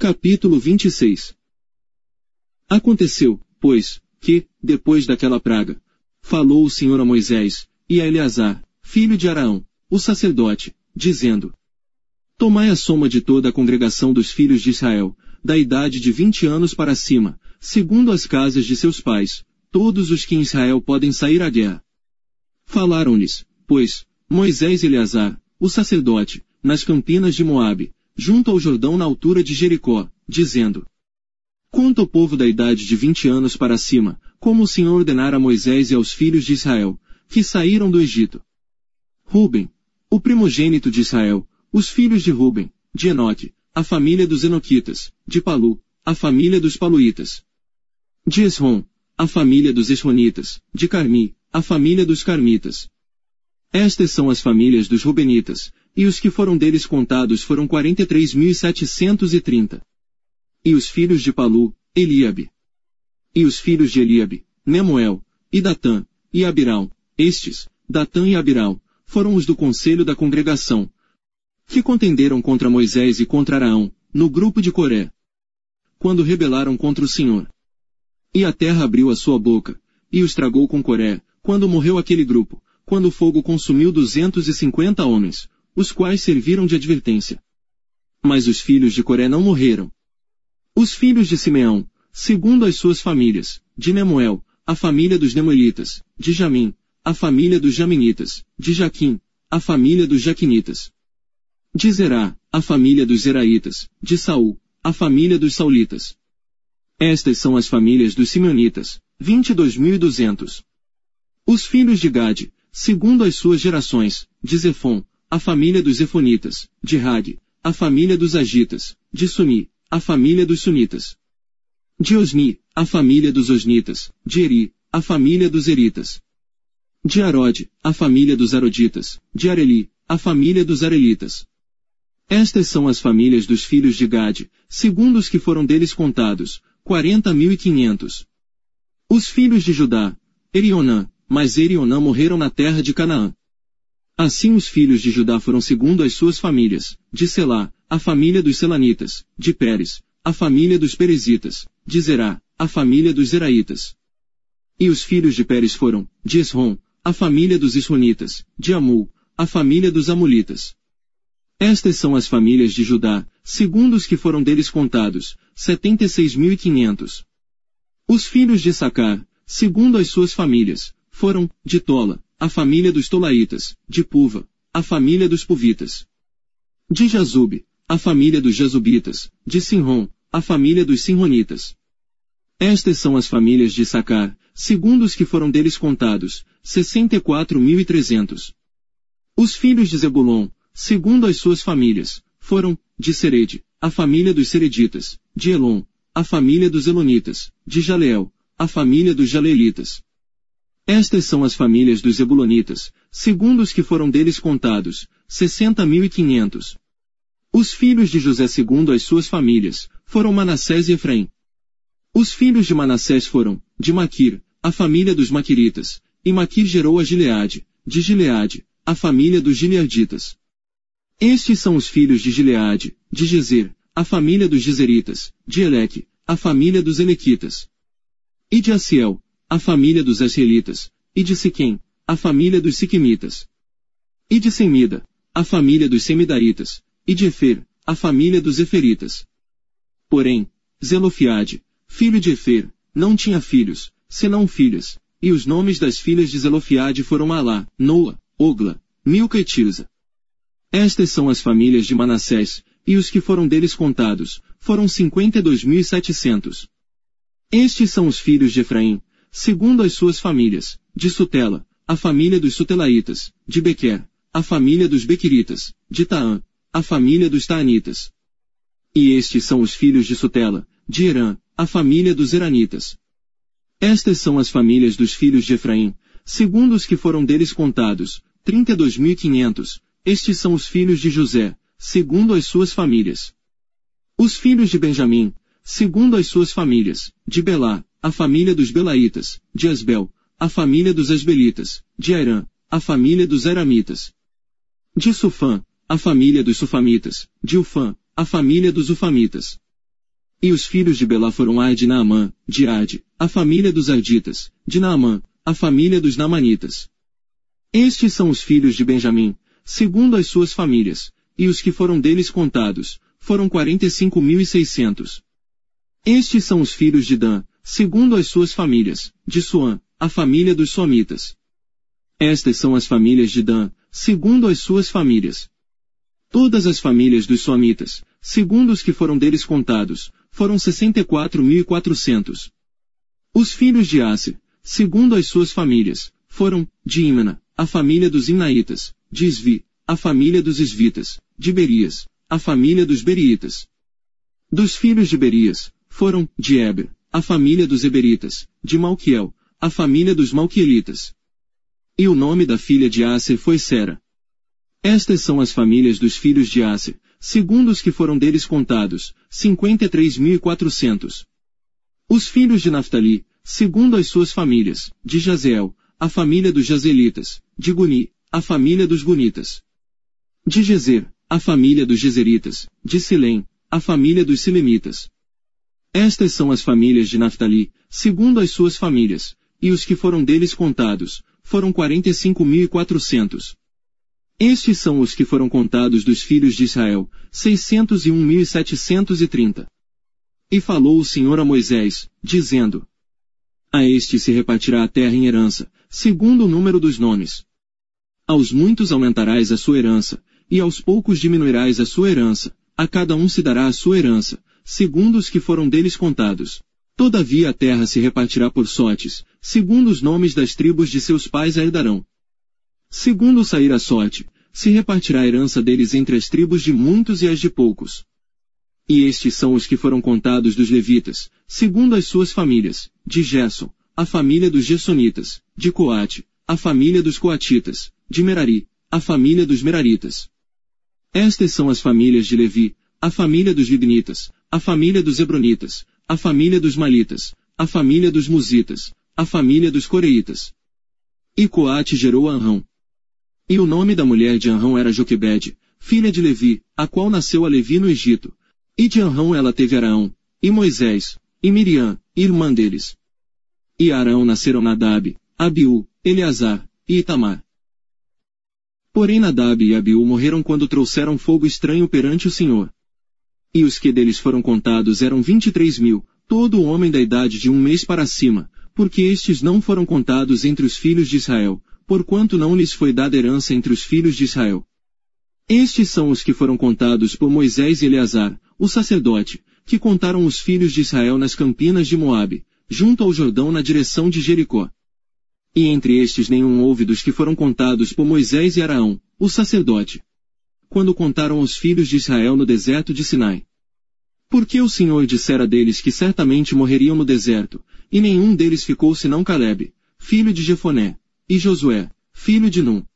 Capítulo 26. Aconteceu, pois, que, depois daquela praga, falou o Senhor a Moisés, e a Eleazar, filho de Araão, o sacerdote, dizendo: Tomai a soma de toda a congregação dos filhos de Israel, da idade de 20 anos para cima, segundo as casas de seus pais, todos os que em Israel podem sair à guerra. Falaram-lhes, pois, Moisés e Eleazar, o sacerdote, nas campinas de Moabe, junto ao Jordão na altura de Jericó, dizendo: Conta o povo da idade de 20 anos para cima, como o Senhor ordenara a Moisés e aos filhos de Israel, que saíram do Egito. Ruben, o primogênito de Israel, os filhos de Ruben, de Enoque, a família dos Enoquitas, de Palu, a família dos Paluítas. De Esrom, a família dos Esronitas, de Carmi, a família dos Carmitas. Estas são as famílias dos Rubenitas, e os que foram deles contados foram 43.730. E os filhos de Palu, Eliabe. E os filhos de Eliabe, Nemuel, e Datã, e Abirão, estes, Datã e Abirão, foram os do conselho da congregação, que contenderam contra Moisés e contra Araão, no grupo de Coré, quando rebelaram contra o Senhor. E a terra abriu a sua boca, e os tragou com Coré, quando morreu aquele grupo, quando o fogo consumiu 250 homens, os quais serviram de advertência. Mas os filhos de Coré não morreram. Os filhos de Simeão, segundo as suas famílias, de Nemuel, a família dos Nemuelitas, de Jamim, a família dos Jaminitas, de Jaquim, a família dos Jaquinitas. De Zerá, a família dos Zeraitas, de Saul, a família dos Saulitas. Estas são as famílias dos Simeonitas, 22.200. Os filhos de Gade, segundo as suas gerações, de Zefon, a família dos Zefonitas, de Rag, a família dos Agitas, de Suni, a família dos Sunitas. De Osni, a família dos Osnitas, de Eri, a família dos Eritas. De Arode, a família dos Aroditas, de Areli, a família dos Arelitas. Estas são as famílias dos filhos de Gade, segundo os que foram deles contados, 40.500. Os filhos de Judá, Erionã, mas Erionã morreram na terra de Canaã. Assim os filhos de Judá foram segundo as suas famílias, de Selá, a família dos Selanitas, de Pérez, a família dos Perezitas, de Zerá, a família dos Zeraitas. E os filhos de Pérez foram, de Esrom, a família dos Esronitas, de Amul, a família dos Amulitas. Estas são as famílias de Judá, segundo os que foram deles contados, 76.500. Os filhos de Sacar, segundo as suas famílias, foram, de Tola, a família dos Tolaitas, de Puva, a família dos Puvitas. De Jazube, a família dos Jazubitas, de Sinrom, a família dos Sinronitas. Estas são as famílias de Sacar, segundo os que foram deles contados, 64.300. Os filhos de Zebulon, segundo as suas famílias, foram, de Serede, a família dos Sereditas, de Elon, a família dos Elonitas, de Jaleel, a família dos Jaleelitas. Estas são as famílias dos Zebulonitas, segundo os que foram deles contados, 60.500. Os filhos de José segundo as suas famílias, foram Manassés e Efraim. Os filhos de Manassés foram, de Maquir, a família dos Maquiritas, e Maquir gerou a Gileade, de Gileade, a família dos Gileaditas. Estes são os filhos de Gileade, de Gezer, a família dos Gezeritas, de Eleque, a família dos Elequitas. E de Asiel, a família dos Asielitas, e de Siquém, a família dos Siquemitas. E de Semida, a família dos Semidaitas, e de Efer, a família dos Eferitas. Porém, Zelofiade, filho de Efer, não tinha filhos, senão filhas, e os nomes das filhas de Zelofiade foram Malá, Noa, Ogla, Milca e Tirza. Estas são as famílias de Manassés, e os que foram deles contados, foram 52.700. Estes são os filhos de Efraim, segundo as suas famílias, de Sutela, a família dos Sutelaitas, de Bequer, a família dos Bequiritas, de Taã, a família dos Taanitas. E estes são os filhos de Sutela, de Herã, a família dos Heranitas. Estas são as famílias dos filhos de Efraim, segundo os que foram deles contados, 32.500. Estes são os filhos de José, segundo as suas famílias. Os filhos de Benjamim, segundo as suas famílias, de Belá, a família dos Belaitas, de Asbel, a família dos Asbelitas, de Airã, a família dos Airamitas. De Sufã, a família dos Sufamitas, de Ufã, a família dos Ufamitas. E os filhos de Belá foram Ade e Naamã, de Ade, a família dos Arditas, de Naamã, a família dos Naamanitas. Estes são os filhos de Benjamim, segundo as suas famílias, e os que foram deles contados, foram 45.600. Estes são os filhos de Dan, segundo as suas famílias, de Suã, a família dos Suamitas. Estas são as famílias de Dan, segundo as suas famílias. Todas as famílias dos Suamitas, segundo os que foram deles contados, foram 64.400. Os filhos de Aser, segundo as suas famílias, foram, de Imna, a família dos Imnaitas, de Isvi, a família dos Isvitas, de Berias, a família dos Beriitas. Dos filhos de Berias, foram, de Eber, a família dos Eberitas, de Malquiel, a família dos Malquielitas. E o nome da filha de Aser foi Sera. Estas são as famílias dos filhos de Aser, segundo os que foram deles contados, 53.400. Os filhos de Naftali, segundo as suas famílias, de Jazeel, a família dos Jazelitas, de Guni, a família dos Gunitas. De Gezer, a família dos Gezeritas, de Silém, a família dos Silemitas. Estas são as famílias de Naftali, segundo as suas famílias, e os que foram deles contados, foram 45.400. Estes são os que foram contados dos filhos de Israel, 601.730. E falou o Senhor a Moisés, dizendo: A este se repartirá a terra em herança, segundo o número dos nomes. Aos muitos aumentarás a sua herança, e aos poucos diminuirás a sua herança, a cada um se dará a sua herança, segundo os que foram deles contados. Todavia a terra se repartirá por sortes, segundo os nomes das tribos de seus pais a herdarão. Segundo sair a sorte, se repartirá a herança deles entre as tribos de muitos e as de poucos. E estes são os que foram contados dos levitas, segundo as suas famílias, de Gerson, a família dos Gersonitas, de Coate, a família dos Coatitas, de Merari, a família dos Meraritas. Estas são as famílias de Levi, a família dos Libnitas, a família dos Hebronitas, a família dos Malitas, a família dos Musitas, a família dos Coreitas. E Coate gerou Anrão. E o nome da mulher de Anrão era Joquebede, filha de Levi, a qual nasceu a Levi no Egito. E de Anrão ela teve Araão, e Moisés, e Miriam, irmã deles. E a Araão nasceram Nadab, Abiú, Eleazar, e Itamar. Porém Nadab e Abiú morreram quando trouxeram fogo estranho perante o Senhor. E os que deles foram contados eram 23.000, todo homem da idade de 1 mês para cima, porque estes não foram contados entre os filhos de Israel, porquanto não lhes foi dada herança entre os filhos de Israel. Estes são os que foram contados por Moisés e Eleazar, o sacerdote, que contaram os filhos de Israel nas campinas de Moabe, junto ao Jordão na direção de Jericó. E entre estes nenhum houve dos que foram contados por Moisés e Araão, o sacerdote, quando contaram os filhos de Israel no deserto de Sinai. Porque o Senhor dissera deles que certamente morreriam no deserto, e nenhum deles ficou senão Calebe, filho de Jefoné, e Josué, filho de Num.